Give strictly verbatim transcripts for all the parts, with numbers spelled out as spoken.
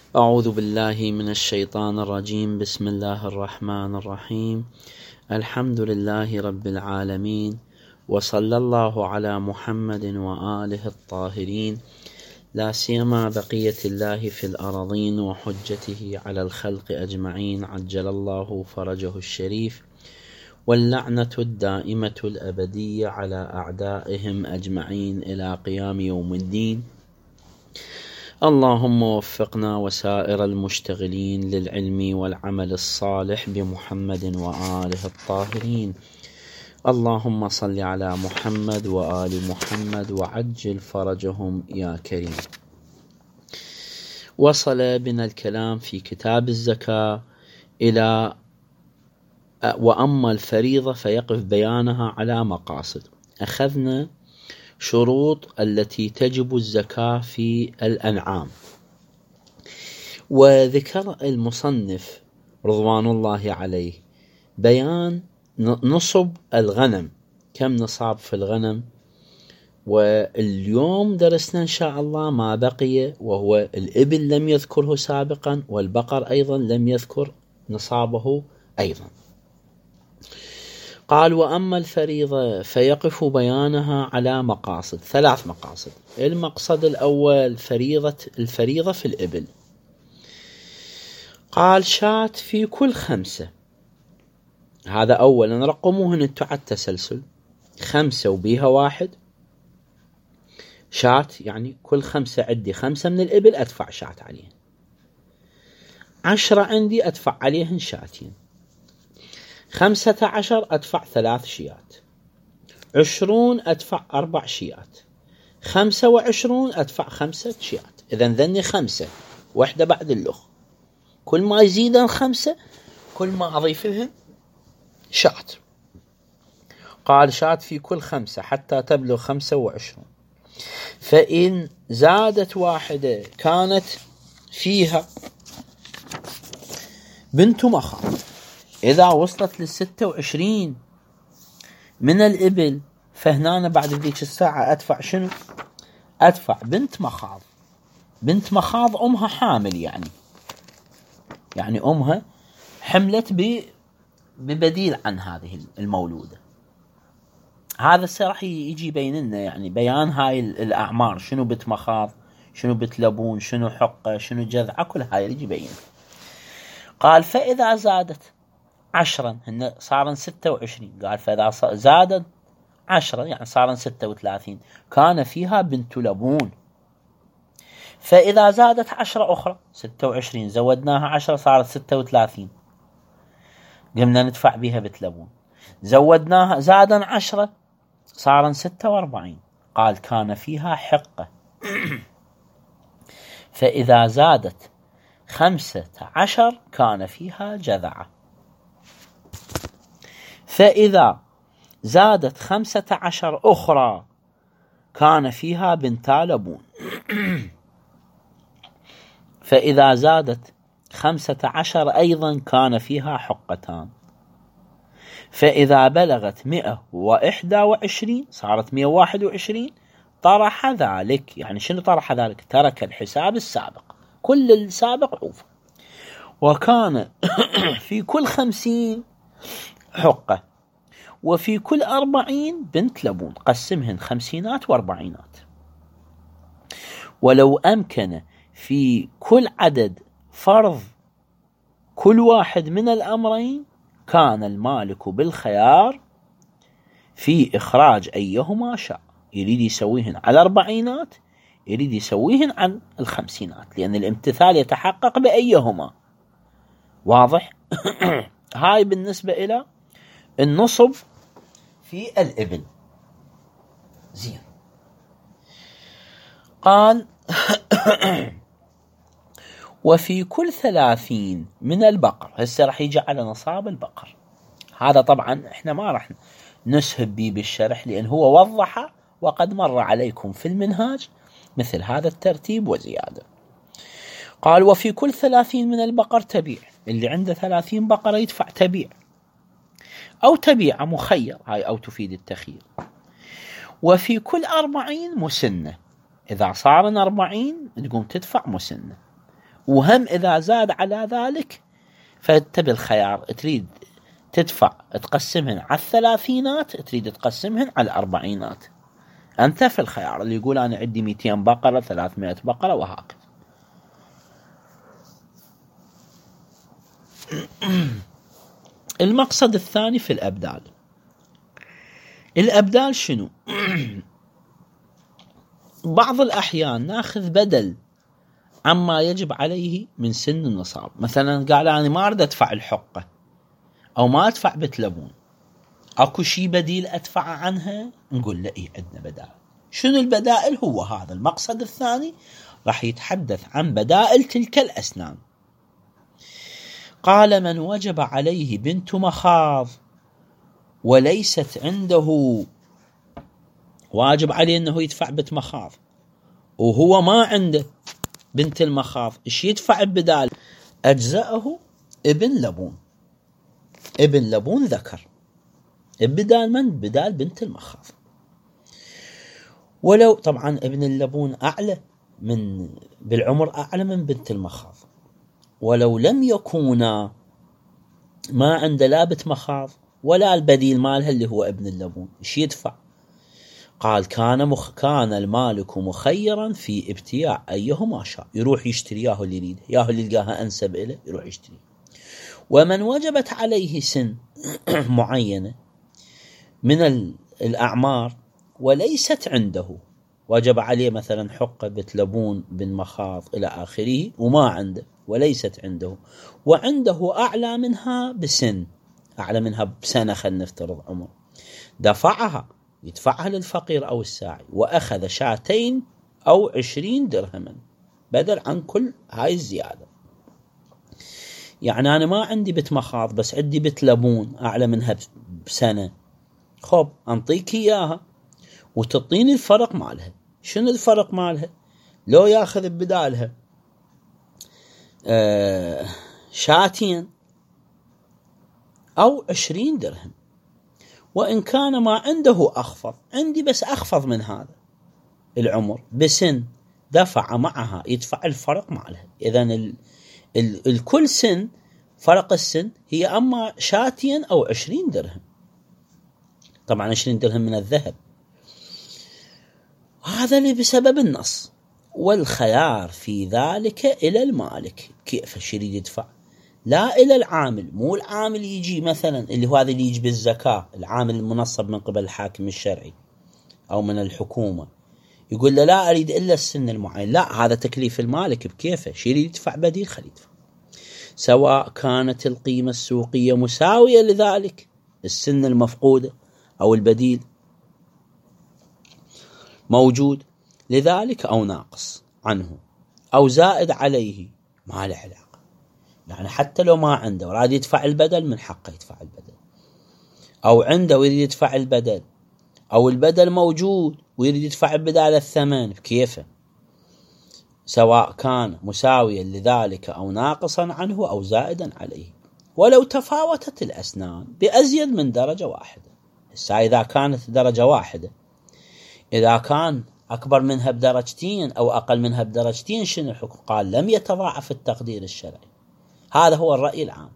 أعوذ بالله من الشيطان الرجيم. بسم الله الرحمن الرحيم. الحمد لله رب العالمين، وصلى الله على محمد وآله الطاهرين، لا سيما بقية الله في الأراضين وحجته على الخلق أجمعين، عجل الله فرجه الشريف، واللعنة الدائمة الأبدية على أعدائهم أجمعين إلى قيام يوم الدين. اللهم وفقنا وسائر المشتغلين للعلم والعمل الصالح بمحمد وآله الطاهرين. اللهم صل على محمد وآل محمد وعجل فرجهم يا كريم. وصل بنا الكلام في كتاب الزكاة إلى وأما الفريضة فيقف بيانها على مقاصد. أخذنا شروط التي تجب الزكاة في الأنعام، وذكر المصنف رضوان الله عليه بيان نصب الغنم، كم نصاب في الغنم، واليوم درسنا إن شاء الله ما بقي، وهو الإبل لم يذكره سابقا، والبقر أيضا لم يذكر نصابه أيضا. قال وأما الفريضة فيقف بيانها على مقاصد، ثلاث مقاصد. المقصد الأول فريضة الفريضة في الإبل. قال شاة في كل خمسة، هذا أولا رقموهن انتو على التسلسل، خمسة وبيها واحد شاة، يعني كل خمسة عندي خمسة من الإبل أدفع شاة عليهن، عشرة عندي أدفع عليهن شاتين، خمسة عشر أدفع ثلاث شيات، عشرون أدفع أربع شيات، خمسة وعشرون أدفع خمسة شيات. إذن ذني خمسة واحدة بعد اللخ، كل ما يزيدن خمسة كل ما أضيف لهن شات. قال شات في كل خمسة حتى تبلغ خمسة وعشرون. فإن زادت واحدة كانت فيها بنت مخاض، إذا وصلت للستة وعشرين من الإبل فهنا بعد ذيك الساعة أدفع شنو؟ أدفع بنت مخاض. بنت مخاض أمها حامل، يعني يعني أمها حملت ببديل عن هذه المولودة. هذا راح يجي بين لنا يعني بيان هاي الأعمار، شنو بنت مخاض، شنو بنت لبون، شنو حقة، شنو جذعة، كل هاي يجي بين. قال فإذا زادت عشرا، هن صارن ستة وعشرين، قال فإذا زادت عشرا يعني صارن ستة وثلاثين كان فيها بنت لبون. فإذا زادت عشرة أخرى، ستة وعشرين زودناها عشرة صارت ستة وثلاثين، قمنا ندفع بها بنت لبون، زودناها زادن عشرة صارن ستة وأربعين، قال كان فيها حقة. فإذا زادت خمسة عشر كان فيها جذعة. فإذا زادت خمسة عشر أخرى كان فيها بنتا لبون. فإذا زادت خمسة عشر أيضا كان فيها حقتان. فإذا بلغت مئة وإحدى وعشرين صارت مئة وواحد وعشرين طرح ذلك، يعني شنو طرح ذلك؟ ترك الحساب السابق، كل السابق عوف. وكان في كل خمسين حقة، وفي كل أربعين بنت لبون، قسمهن خمسينات وأربعينات. ولو أمكن في كل عدد فرض كل واحد من الأمرين كان المالك بالخيار في إخراج أيهما شاء، يريد يسويهن على أربعينات يريد يسويهن عن الخمسينات، لأن الامتثال يتحقق بأيهما. واضح؟ هاي بالنسبة إلى النصب في الإبل. زين. قال وفي كل ثلاثين من البقر، هسه راح يجي على نصاب البقر. هذا طبعا احنا ما راح نسهب به بالشرح، لأن هو وضح وقد مر عليكم في المنهاج مثل هذا الترتيب وزيادة. قال وفي كل ثلاثين من البقر تبيع، اللي عنده ثلاثين بقرة يدفع تبيع أو تبيع مخير، هاي أو تفيد التخيير. وفي كل أربعين مسنة، إذا صارن أربعين تقوم تدفع مسنة. وهم إذا زاد على ذلك فأنت بالخيار، تريد تدفع تقسمهن على الثلاثينات، تريد تقسمهن على الأربعينات. أنت في الخيار، اللي يقول أنا عندي مئتين بقرة، ثلاثمائة بقرة، وهكذا. المقصد الثاني في الأبدال. الأبدال شنو؟ بعض الأحيان ناخذ بدل عما يجب عليه من سن النصاب. مثلا قال أنا ما أريد أدفع الحقة أو ما أدفع بتلبون، أكو شي بديل أدفع عنها؟ نقول لا، إيه عندنا بدائل. شنو البدائل؟ هو هذا المقصد الثاني، راح يتحدث عن بدائل تلك الأسنان. قال من وجب عليه بنت مخاض وليست عنده، واجب عليه أنه يدفع بنت مخاض وهو ما عنده بنت المخاض، إيش يدفع بدال؟ أجزاءه ابن لبون. ابن لبون ذكر بدال من؟ بدال بنت المخاض. ولو طبعا ابن اللبون أعلى من بالعمر، أعلى من بنت المخاض. ولو لم يكونا ما عنده لا بنت مخاض ولا البديل مالها اللي هو ابن اللبون، إيش يدفع؟ قال كان مخ كان المالك مخيرا في ابتياع أيهما شاء، يروح يشتري ياهو اللي يريد، ياهو اللي يلقاها أنسب إله يروح يشتري. ومن وجبت عليه سن معينة من الأعمار وليست عنده، وجب عليه مثلا حقة بتلبون بن مخاض إلى آخره وما عنده وليست عنده، وعنده أعلى منها بسن، أعلى منها بسنة، خلينا نفترض عمر، دفعها، يدفعها للفقير أو الساعي، وأخذ شاتين أو عشرين درهما بدل عن كل هاي الزيادة. يعني أنا ما عندي بت مخاض بس عندي بت لبون أعلى منها بسنة، خب أنطيك إياها وتطيني الفرق مالها. شنو الفرق مالها؟ لو ياخذ بدالها آه شاتين أو عشرين درهم، وإن كان ما عنده أخفض، عندي بس أخفض من هذا العمر بسن، دفع معها يدفع الفرق مالها. إذن ال ال الكل سن، فرق السن هي أما شاتين أو عشرين درهم، طبعا عشرين درهم من الذهب. هذا اللي بسبب النص. والخيار في ذلك إلى المالك، كيف يريد يدفع، لا إلى العامل. مو العامل يجي مثلا اللي هو هذا اللي يجي بالزكاة، العامل المنصب من قبل الحاكم الشرعي أو من الحكومة، يقول له لا أريد إلا السن المعين، لا، هذا تكليف المالك بكيفه، شي يريد يدفع بديل خليه يدفع، سواء كانت القيمة السوقية مساوية لذلك السن المفقودة أو البديل موجود لذلك أو ناقص عنه أو زائد عليه، ما له علاقة. يعني حتى لو ما عنده وراد يدفع البدل، من حقه يدفع البدل، أو عنده ويريد يدفع البدل، أو البدل موجود ويريد يدفع بدال الثمن بكيفه، سواء كان مساويا لذلك أو ناقصا عنه أو زائدا عليه، ولو تفاوتت الأسنان بأزيد من درجة واحدة. إذا كانت درجة واحدة، إذا كان أكبر منها بدرجتين أو أقل منها بدرجتين، شنو الحكم؟ قال لم يتضاعف التقدير الشرعي. هذا هو الرأي العام.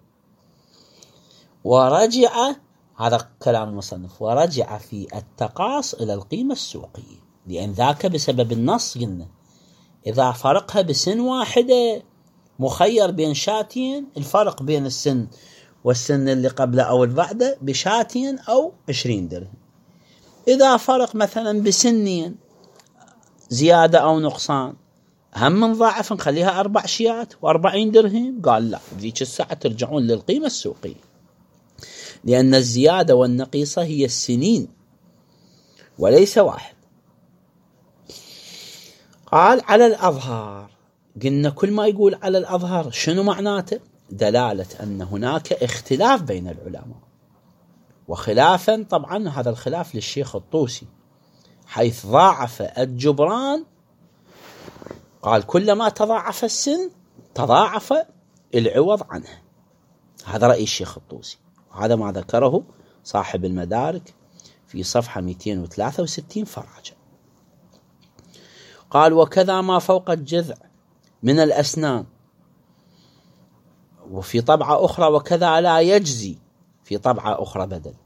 ورجع، هذا كلام المصنف، ورجع في التقاص إلى القيمة السوقية، لأن ذاك بسبب النص قلنا إذا فرقها بسن واحدة مخير بين شاتين، الفرق بين السن والسن اللي قبله أو اللي بعده بشاتين أو عشرين درهم. إذا فرق مثلا بسنين زيادة أو نقصان، هم من ضاعف نخليها أربع شيات وأربعين درهم، قال لا، ذيك الساعة ترجعون للقيمة السوقية، لأن الزيادة والنقيصة هي السنين وليس واحد. قال على الأظهار، قلنا كل ما يقول على الأظهر شنو معناته؟ دلالة أن هناك اختلاف بين العلماء، وخلافا طبعا هذا الخلاف للشيخ الطوسي، حيث ضاعف الجبران، قال كلما تضاعف السن تضاعف العوض عنه. هذا رأي الشيخ الطوسي، وهذا ما ذكره صاحب المدارك في صفحة مئتين وثلاثة وستين فراجع. قال وكذا ما فوق الجذع من الأسنان وفي طبعة أخرى وكذا لا يجزي، في طبعة أخرى بدل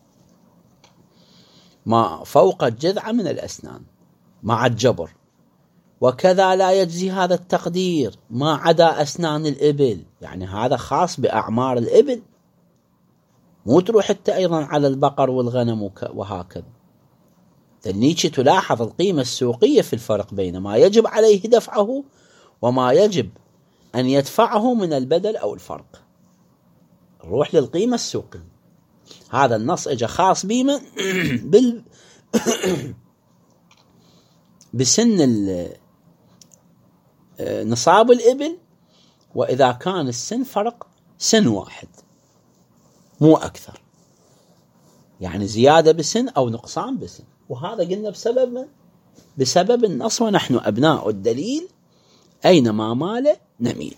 ما فوق الجذع من الأسنان مع الجبر، وكذا لا يجزي هذا التقدير ما عدا أسنان الإبل. يعني هذا خاص بأعمار الإبل، مو تروح حتى أيضا على البقر والغنم وهكذا. تنيتشي تلاحظ القيمة السوقية في الفرق بين ما يجب عليه دفعه وما يجب أن يدفعه من البدل أو الفرق. نروح للقيمة السوقية. هذا النص اجى خاص بما بال بسن نصاب الإبل، وإذا كان السن فرق سن واحد مو أكثر، يعني زيادة بسن أو نقصان بسن. وهذا قلنا بسبب من؟ بسبب النص، ونحن أبناء الدليل أينما مال نميل.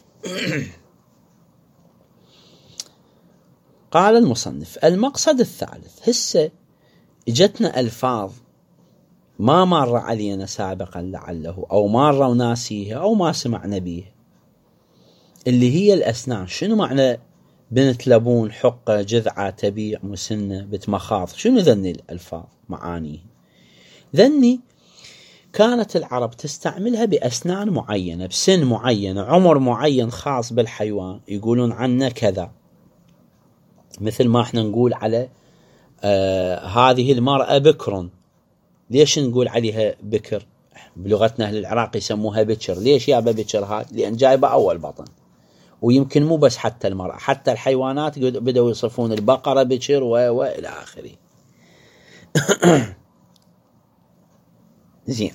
قال المصنف: المقصد الثالث. هسه اجتنا ألفاظ ما مر علينا سابقا لعله، أو مر وناسيها أو ما سمعنا بيها، اللي هي الأسنان. شنو معنى بنت لبون، حقة، جذعة، تبيع، مسنة، بتمخاض؟ شنو ذني الألفاظ معانيه؟ ذني كانت العرب تستعملها بأسنان معينة، بسن معينة، عمر معين خاص بالحيوان، يقولون عنه كذا. مثل ما احنا نقول على آه هذه المرأة بكر. ليش نقول عليها بكر؟ بلغتنا أهل العراق يسموها بكر. ليش يا بكر هذا؟ لأن جايبة أول بطن. ويمكن مو بس حتى المرأة، حتى الحيوانات بدأوا يصفون البقرة بكر وإلى آخره. زين.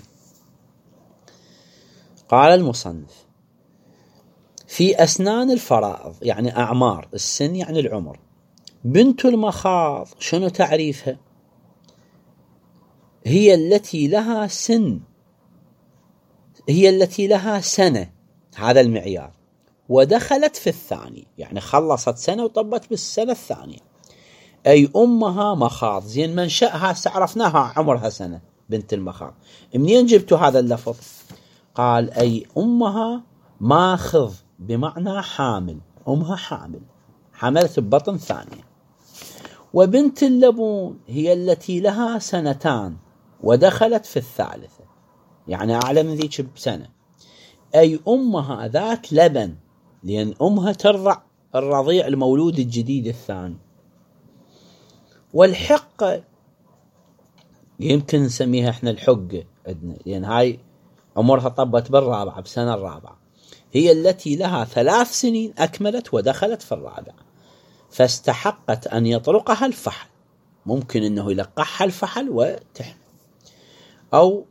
قال المصنف: في أسنان الفرائض، يعني أعمار السن يعني العمر. بنت المخاض شنو تعريفها؟ هي التي لها سن، هي التي لها سنة، هذا المعيار، ودخلت في الثاني، يعني خلصت سنة وطبت بالسنة الثانية. أي أمها مخاض. زين، منشأها عرفناها عمرها سنة بنت المخاض. منين جبتوا هذا اللفظ؟ قال: أي أمها ماخذ، بمعنى حامل، أمها حامل، حملت ببطن ثانية. وبنت اللبون هي التي لها سنتان ودخلت في الثالثة، يعني أعلى من ذيك بسنة. أي أمها ذات لبن، لأن أمها ترضع الرضيع المولود الجديد الثاني. والحقة يمكن نسميها احنا الحقة عندنا، لأن هاي عمرها طبت بالرابعة، بسنة الرابعة. هي التي لها ثلاث سنين أكملت ودخلت في الرابعة، فاستحقت أن يطرقها الفحل. ممكن أنه يلقحها الفحل وتحمل، أو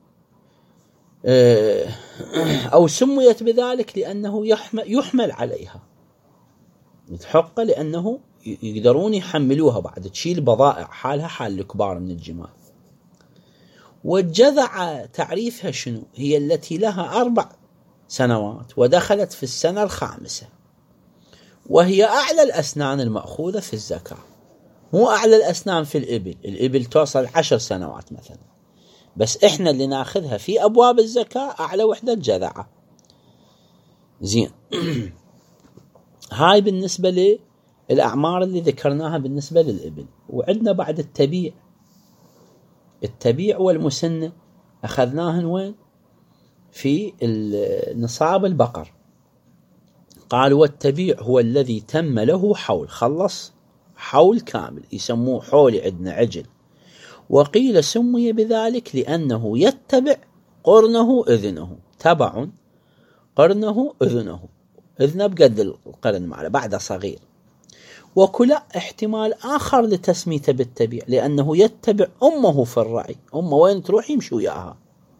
أو سميت بذلك لأنه يحمل, يحمل عليها. تحق لأنه يقدرون يحملوها بعد، تشيل بضائع حالها حال الكبار من الجمال. والجذعة تعريفها شنو؟ هي التي لها أربع سنوات ودخلت في السنة الخامسة، وهي أعلى الأسنان المأخوذة في الزكاة. مو أعلى الأسنان في الإبل، الإبل توصل عشر سنوات مثلا، بس إحنا اللي ناخذها في أبواب الزكاة أعلى وحدة جذعة. زين. هاي بالنسبة للأعمار اللي ذكرناها بالنسبة للإبل. وعندنا بعد التبيع. التبيع والمسنة أخذناهن وين؟ في نصاب البقر. قال: والتبيع هو الذي تم له حول، خلص حول كامل، يسموه حول عندنا عجل. وقيل سمي بذلك لأنه يتبع قرنه أذنه. تبع قرنه أذنه، أذنه بقد القرن معه، بعده صغير. وكلا احتمال آخر لتسميته بالتبيع، لأنه يتبع أمه في الرعي، أمه وين تروح يمشي وياها.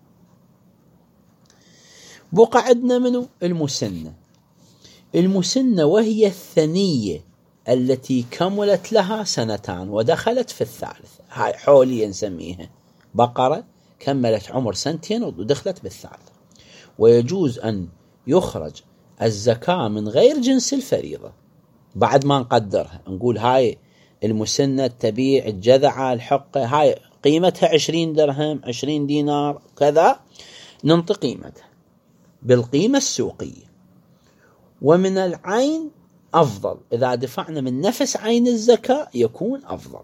بقى عندنا منه المسنة. المسنة وهي الثنية التي كملت لها سنتان ودخلت في الثالثة. هاي حولية نسميها، بقرة كملت عمر سنتين ودخلت بالثالثة. ويجوز أن يخرج الزكاة من غير جنس الفريضة بعد ما نقدرها، نقول هاي المسنة، التبيع، الجذعة، الحقة، هاي قيمتها عشرين درهم، عشرين دينار كذا، ننطق قيمتها بالقيمة السوقية. ومن العين أفضل. إذا دفعنا من نفس عين الزكاة يكون أفضل.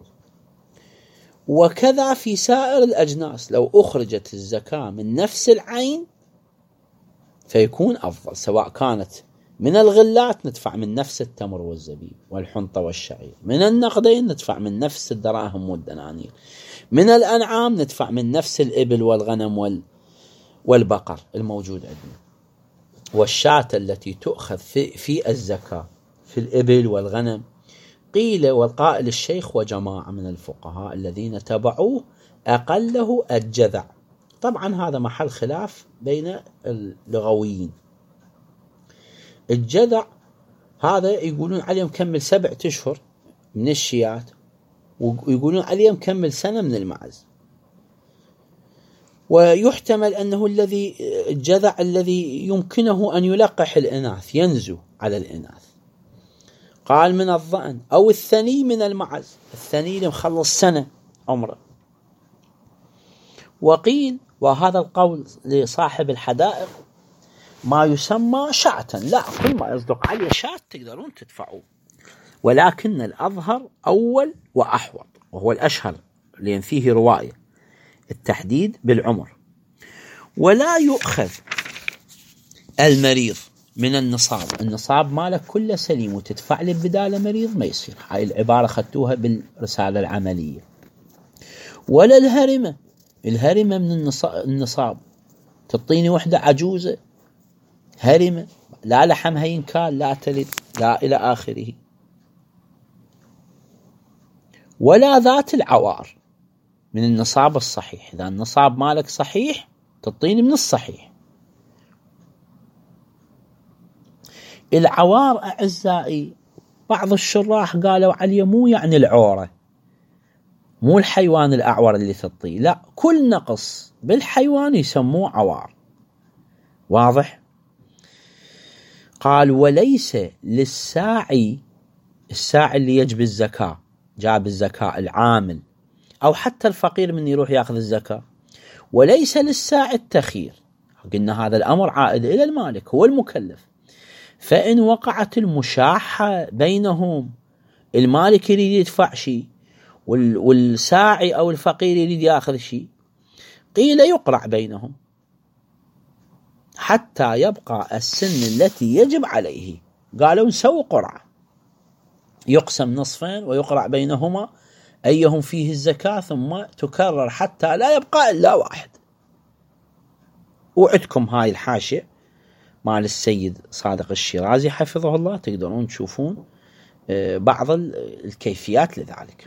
وكذا في سائر الأجناس، لو أخرجت الزكاة من نفس العين فيكون أفضل، سواء كانت من الغلات ندفع من نفس التمر والزبيب والحنطة والشعير، من النقدين ندفع من نفس الدراهم والدنانير، من الأنعام ندفع من نفس الإبل والغنم والبقر الموجود عندنا. والشاة التي تؤخذ في, في الزكاة في الإبل والغنم، قيل والقائل الشيخ وجماعة من الفقهاء الذين تبعوه أقله الجذع. طبعا هذا محل خلاف بين اللغويين. الجذع هذا يقولون عليه مكمل سبعة أشهر من الشيات، ويقولون عليه مكمل سنة من المعز. ويحتمل أنه الذي الجذع الذي يمكنه أن يلقح الإناث، ينزو على الإناث. قال من الضأن، أو الثني من المعز، الثني اللي مخلص سنة عمره. وقيل، وهذا القول لصاحب الحدائق، ما يسمى شاة، لا كل ما يصدق عليه شاة تقدرون تدفعوه، ولكن الأظهر أول وأحوط وهو الأشهر لأن فيه رواية التحديد بالعمر. ولا يؤخذ المريض من النصاب، النصاب مالك كله سليم وتدفع لي بداله مريض، ما يصير. هاي العبارة خدتوها بالرسالة العملية. ولا الهرمة، الهرمة من النصاب، تعطيني وحدة عجوزة هرمة لا لحمها ينكال لا تلد لا إلى آخره. ولا ذات العوار من النصاب الصحيح، إذا النصاب مالك صحيح تعطيني من الصحيح. العوار أعزائي بعض الشراح قالوا عليه مو يعني العورة، مو الحيوان الأعور اللي تعطيه، لا، كل نقص بالحيوان يسموه عوار. واضح؟ قال وليس للساعي، الساعي اللي يجب الزكاة، جاب الزكاة العامل أو حتى الفقير من يروح يأخذ الزكاة، وليس للساعي التخير. قلنا هذا الأمر عائد إلى المالك، هو المكلف. فإن وقعت المشاحة بينهم، المالك يريد يدفع شيء والساعي أو الفقير يريد يأخذ شيء، قيل يقرع بينهم حتى يبقى السن التي يجب عليه. قالوا نسوي قرعة، يقسم نصفين ويقرع بينهما أيهم فيه الزكاة، ثم تكرر حتى لا يبقى إلا واحد. وعدكم هاي الحاشية مال السيد صادق الشيرازي حفظه الله، تقدرون تشوفون بعض الكيفيات لذلك.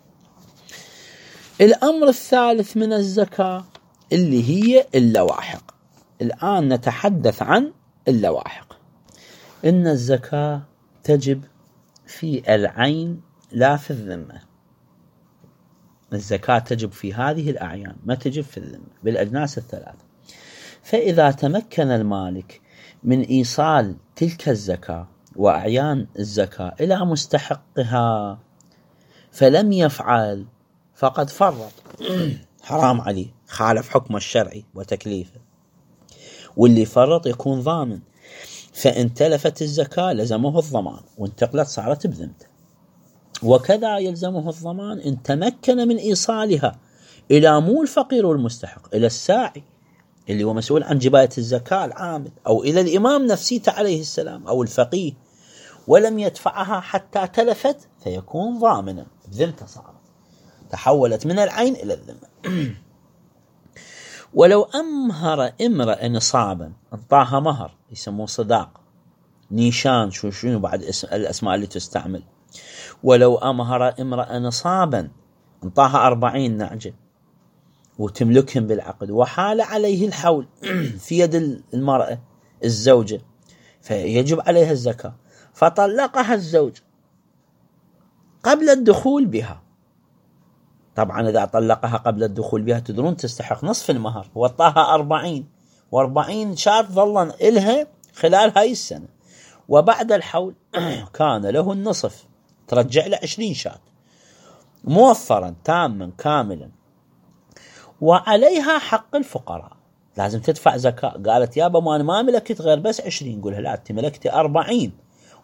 الأمر الثالث من الزكاة اللي هي اللواحق. الآن نتحدث عن اللواحق. إن الزكاة تجب في العين لا في الذمة. الزكاة تجب في هذه الأعيان، ما تجب في الذمة، بالأجناس الثلاثة. فإذا تمكن المالك من إيصال تلك الزكاة وأعيان الزكاة إلى مستحقها فلم يفعل فقد فرط، حرام عليه، خالف حكم الشرعي وتكليفه. واللي فرط يكون ضامن، فإن تلفت الزكاة لزمه الضمان، وانتقلت صارت بذمته. وكذا يلزمه الضمان إن تمكن من إيصالها إلى مو الفقير والمستحق، إلى الساعي اللي هو مسؤول عن جباية الزكاة العامل، أو إلى الإمام نفسيته عليه السلام أو الفقيه، ولم يدفعها حتى تلفت فيكون ضامنا، بذمته صارت، تحولت من العين إلى الذمة. ولو أمهر امرأ نصابا، انطاها مهر يسموه صداق، نيشان، شو شنو بعد اسم الأسماء اللي تستعمل. ولو أمهر امرأ نصابا، انطاها أربعين نعجة وتملكهم بالعقد، وحال عليه الحول في يد المرأة الزوجة، فيجب عليها الزكاة، فطلقها الزوج قبل الدخول بها. طبعا إذا طلقها قبل الدخول بها تدرون تستحق نصف المهر، وطاها أربعين، وأربعين شات ظلا إلها خلال هاي السنة، وبعد الحول كان له النصف، ترجع له عشرين شات موفرا تاما كاملا. وعليها حق الفقراء، لازم تدفع زكاة. قالت يابا ما أنا ما ملكت غير بس عشرين، قولها لا أنت ملكتي أربعين،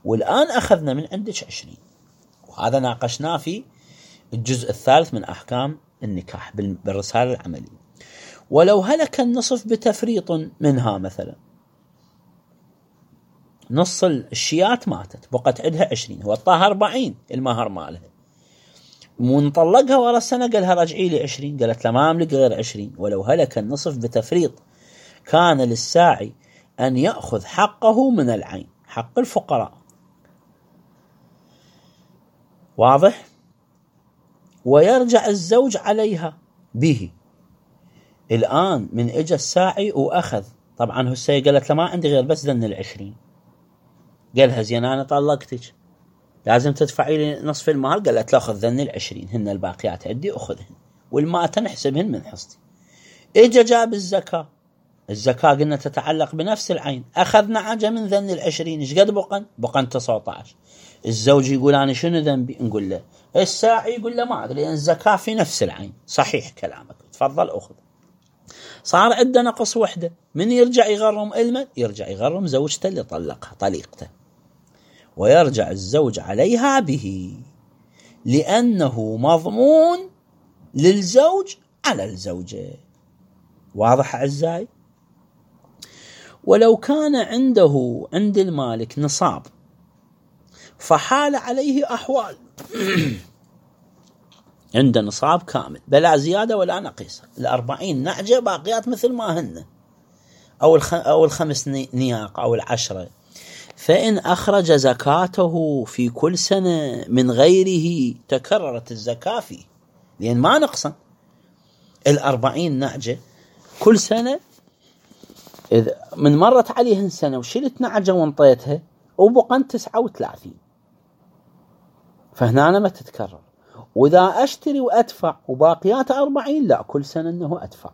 والآن أخذنا من عندك عشرين. وهذا ناقشناه في الجزء الثالث من أحكام النكاح بالرسالة العملية. ولو هلك النصف بتفريط منها، مثلا نص الشيات ماتت بقت عندها عشرين، هو طاها أربعين المهر مالها، ونطلقها ورا السنة قالها رجعي لي عشرين، قالت لا ما أملك غير عشرين. ولو هلك النصف بتفريط كان للساعي أن يأخذ حقه من العين، حق الفقراء. واضح؟ ويرجع الزوج عليها به. الآن من إجا الساعي وأخذ، طبعا هسه قالت له ما عندي غير بس ذن العشرين، قالها زين أنا طلقتك لازم تدفعي لي نصف المهر، قالت لا خذ ذن العشرين، هن الباقيات عندي أخذهن، والماء تنحسبهن من حصتي. إجا جاب الزكاة، الزكاة قلنا تتعلق بنفس العين، أخذنا عجة من ذن العشرين، إيش قد بقن؟ بقن تسعة عشر. الزوج يقول أنا شنو ذنبي؟ نقول له الساعي يقول له ما أدري، لأن الزكاة في نفس العين. صحيح كلامك، تفضل أخذ. صار عندنا نقص وحدة، من يرجع يغرم المن؟ يرجع يغرم زوجته اللي طلقها، طليقته. ويرجع الزوج عليها به لأنه مضمون للزوج على الزوجة. واضح أعزائي؟ ولو كان عنده عند المالك نصاب فحال عليه أحوال عنده نصاب كامل بلا زيادة ولا نقيصة، الأربعين نعجة باقيات مثل ما هن، أو, الخ... أو الخمس نياق أو العشرة، فإن أخرج زكاته في كل سنة من غيره تكررت الزكاة فيه، لأن ما نقصن الأربعين نعجة كل سنة. إذا من مرت عليهن سنة وشلت نعجة وانطيتها وبقن تسعة وثلاثين، فهنا أنا ما تتكرر. وإذا أشتري وأدفع وباقيات أربعين لا، كل سنة أنه أدفع،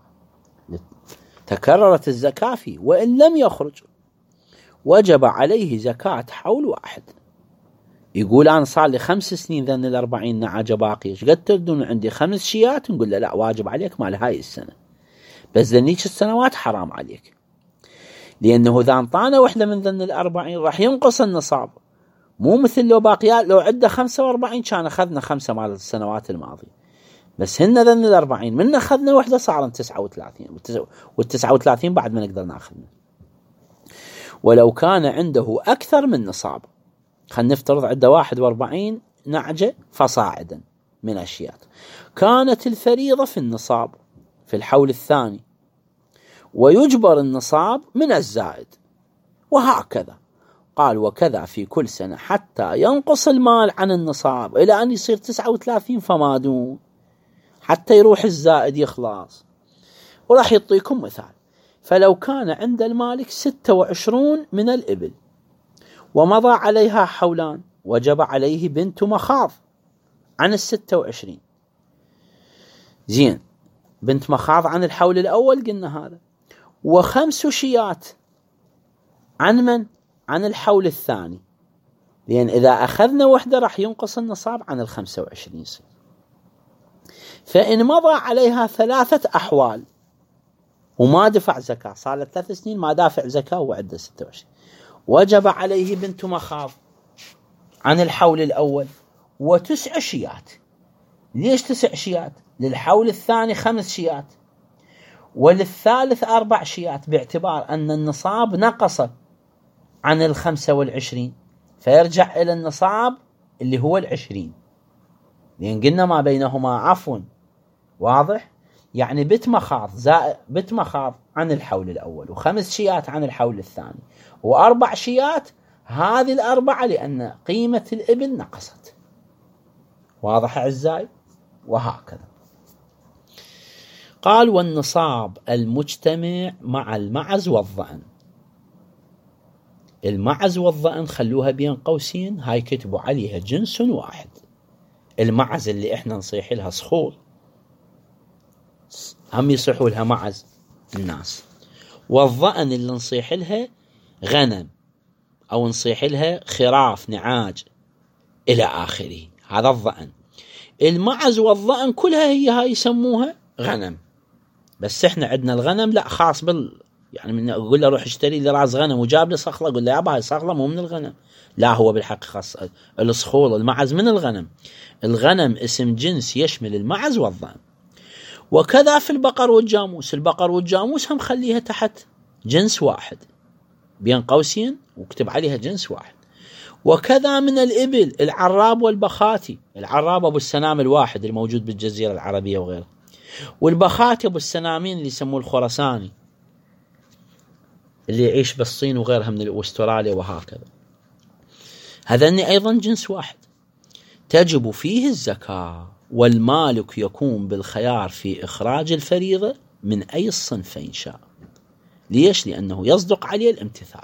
تكررت الزكاة فيه. وإن لم يخرج وجب عليه زكاة حول واحد. يقول أنا صار لي خمس سنين ذن الأربعين نعجة باقية، قد تردون عندي خمس شيات؟ نقول له لا، واجب عليك مال هاي السنة، بس ذنيك السنوات حرام عليك، لأنه إذا انطانا وحدة من ذن الأربعين راح ينقص النصاب، مو مثل لو باقيات لو عدة خمسة وأربعين كان أخذنا خمسة مال السنوات الماضية، بس هن ذن الأربعين من أخذنا وحدة صار تسعة وثلاثين، والتسعة وثلاثين بعد ما نقدر نأخذنا. ولو كان عنده أكثر من نصاب، خلينا نفترض عنده واحد وأربعين نعجة فصاعدا من أشياء، كانت الفريضة في النصاب في الحول الثاني، ويجبر النصاب من الزائد، وهكذا. قال وكذا في كل سنة حتى ينقص المال عن النصاب إلى أن يصير تسعة وثلاثين فما دون، حتى يروح الزائد يخلص. وراح يعطيكم مثال. فلو كان عند المالك ستة وعشرون من الإبل ومضى عليها حولان، وجب عليه بنت مخاض عن الستة وعشرين. زين، بنت مخاض عن الحول الأول قلنا هذا، وخمس شيات عن من؟ عن الحول الثاني، لأن إذا أخذنا وحدة راح ينقص النصاب عن الخمسة وعشرين. فإن مضى عليها ثلاثة أحوال وما دفع زكاة، صار له ثلاث سنين ما دافع زكاة وعده ستة وعشرين، وجب عليه بنت مخاض عن الحول الأول وتسع شيات. ليش تسع شيات؟ للحول الثاني خمس شيات وللثالث أربع شيات، باعتبار أن النصاب نقص عن الخمسة والعشرين، فيرجع إلى النصاب اللي هو العشرين، لأن قلنا ما بينهما عفو. واضح؟ يعني بت مخاض زائد بت مخاض عن الحول الأول، وخمس شيات عن الحول الثاني، وأربع شيات، هذه الأربعة لأن قيمة الإبل نقصت. واضح أعزائي؟ وهكذا. قال والنصاب المجتمع مع المعز والظأن. المعز والظأن خلوها بين قوسين، هاي كتبوا عليها جنس واحد. المعز اللي احنا نصيح لها صخور، هم يصيحوا لها معز الناس، والظأن اللي نصيح لها غنم أو نصيح لها خراف نعاج إلى آخره، هذا الظأن. المعز والظأن كلها هي هاي يسموها غنم، بس احنا عندنا الغنم لا خاص بال يعني من أقول له روح اشتري لي راس غنم وجاب لي صخلة، أقول له يابا هاي صخلة مو من الغنم. لا، هو بالحقيقة الصخول المعز من الغنم. الغنم اسم جنس يشمل المعز والضأن. وكذا في البقر والجاموس، البقر والجاموس هم خليها تحت جنس واحد بين قوسين واكتب عليها جنس واحد. وكذا من الإبل العراب والبخاتي، العراب أبو السنام الواحد الموجود بالجزيرة العربية وغيره، والبخاتي أبو السنامين اللي يسموه الخرساني اللي يعيش بالصين وغيرها من أستراليا وهكذا. هذني أيضا جنس واحد تجب فيه الزكاة، والمالك يكون بالخيار في إخراج الفريضة من أي الصنفين شاء. ليش؟ لأنه يصدق عليه الامتثال.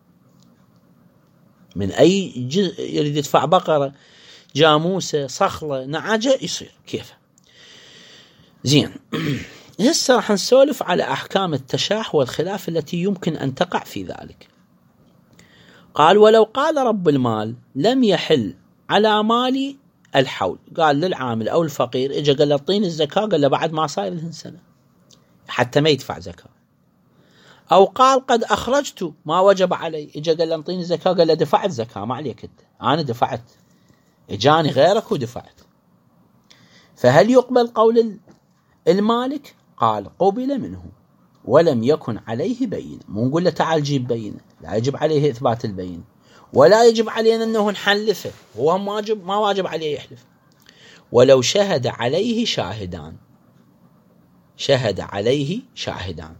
من أي جزء يريد يدفع بقرة، جاموسة، صخلة، نعجة، يصير كيف. زين. هسه راح نسولف على أحكام التشاح والخلاف التي يمكن أن تقع في ذلك. قال ولو قال رب المال لم يحل على مالي الحول، قال للعامل أو الفقير، إجا قال له اعطيني الزكاة، قال له بعد ما صاير لهن سنة حتى ما يدفع زكاة. أو قال قد أخرجت ما وجب علي، إجا قال له اعطيني الزكاة، قال له دفعت زكاة ما عليك أنت، أنا دفعت، إجاني غيرك ودفعت. فهل يقبل قول المالك؟ قال قبل منه ولم يكن عليه بينة. مو نقول له تعال جيب بينة، لا يجب عليه إثبات البينة، ولا يجب علينا أنه نحلفه، هو ما واجب ما واجب عليه يحلف. ولو شهد عليه شاهدان، شهد عليه شاهدان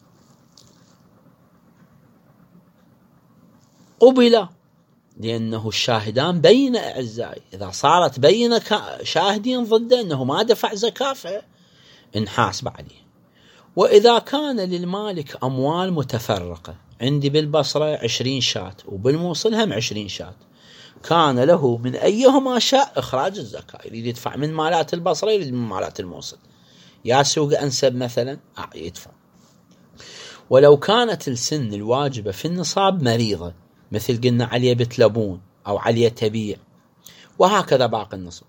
قبل، لأنه الشاهدان بينة أعزائي، إذا صارت بينة شاهدين ضده أنه ما دفع زكاة فنحاسب عليه. وإذا كان للمالك أموال متفرقة، عندي بالبصرة عشرين شاة وبالموصل هم عشرين شاة، كان له من أيهما شاء إخراج الزكاة. يريد يدفع من مالات البصرة، يريد من مالات الموصل، يا سوق أنسب مثلا يدفع. ولو كانت السن الواجبة في النصاب مريضة، مثل قلنا عليه بتلبون أو عليه تبيع وهكذا باقي النصاب،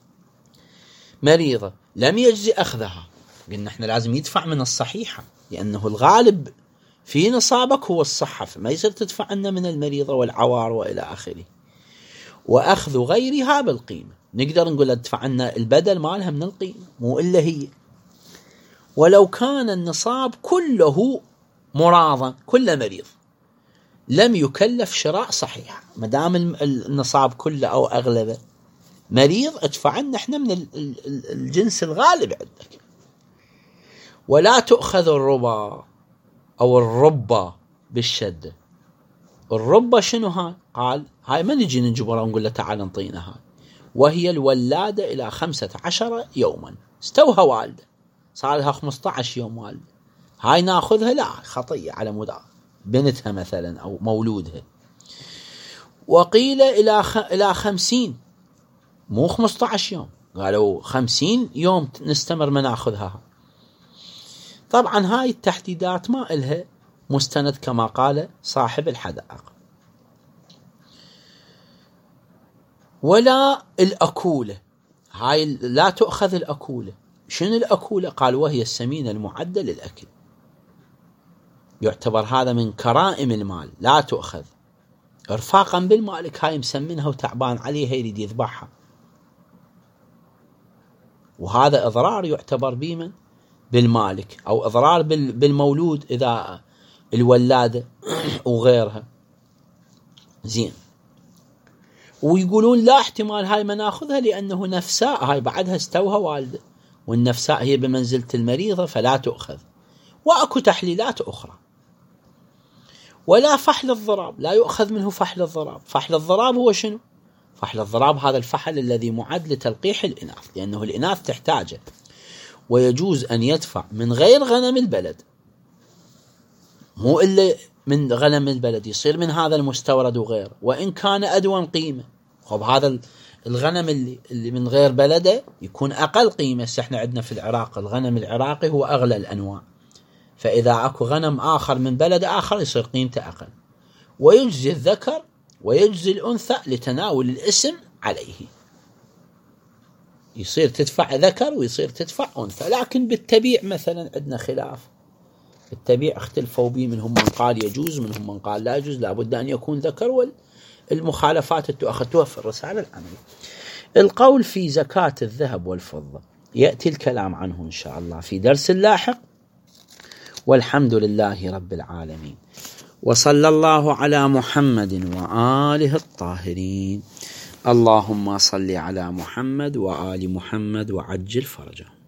مريضة لم يجزي أخذها، قلنا احنا لازم يدفع من الصحيحة، لأنه الغالب في نصابك هو الصحة، فما يصير تدفع عنا من المريضة والعوار وإلى آخره. وأخذ غيرها بالقيمة، نقدر نقول ادفع عنا البدل مالها من القيمة مو إلا هي. ولو كان النصاب كله مراضا، كله مريض، لم يكلف شراء صحيح، مدام النصاب كله أو أغلبه مريض، ادفع عنا احنا من الجنس الغالب عندك. ولا تؤخذ الربا أو الربا بالشدة. الربا شنو هاي؟ قال هاي ما نجي نجبرها ونقول له تعال نطينا هاي، وهي الولادة إلى خمسة عشر يوما، استوها والدة صار لها خمسة عشر يوم والدة، هاي ناخذها؟ لا، خطية على مدى بنتها مثلا أو مولودها. وقيل إلى خ... إلى خمسين، مو خمسة عشر يوم، قالوا خمسين يوم نستمر ما ناخذها. طبعا هاي التحديدات ما إلها مستند كما قال صاحب الحدائق. ولا الأكولة، هاي لا تؤخذ الأكولة. شنو الأكولة؟ قال وهي السمينة المعدة للأكل، يعتبر هذا من كرائم المال، لا تؤخذ ارفاقا بالمالك، هاي مسمنها وتعبان عليها يريد يذبحها، وهذا إضرار يعتبر بمن؟ بالمالك، أو إضرار بالمولود إذا الولادة وغيرها. زين. ويقولون لا احتمال هاي ما ناخذها لأنه نفساء، هاي بعدها استوها والدة، والنفساء هي بمنزلة المريضة فلا تؤخذ. وأكو تحليلات أخرى. ولا فحل الضراب، لا يؤخذ منه فحل الضراب. فحل الضراب هو شنو؟ فحل الضراب هذا الفحل الذي معد لتلقيح الإناث، لأنه الإناث تحتاجه، ويجوز أن يدفع من غير غنم البلد، مو إلا من غنم البلد، يصير من هذا المستورد وغيره، وإن كان أدون قيمة. خب هذا الغنم اللي, اللي من غير بلده يكون أقل قيمة. احنا عندنا في العراق الغنم العراقي هو أغلى الأنواع، فإذا أكو غنم آخر من بلد آخر يصير قيمته أقل. ويجزي الذكر ويجزي الأنثى لتناول الاسم عليه، يصير تدفع ذكر ويصير تدفع أنثى. لكن بالتبيع مثلا عندنا خلاف، التبيع اختلفوا به، منهم من قال يجوز، منهم من قال لا يجوز، لابد أن يكون ذكر، والمخالفات التي أخذتوها في الرسالة العملية. القول في زكاة الذهب والفضة يأتي الكلام عنه إن شاء الله في درس لاحق، والحمد لله رب العالمين، وصلى الله على محمد وآله الطاهرين. اللهم صل على محمد وآل محمد وعجل فرجه.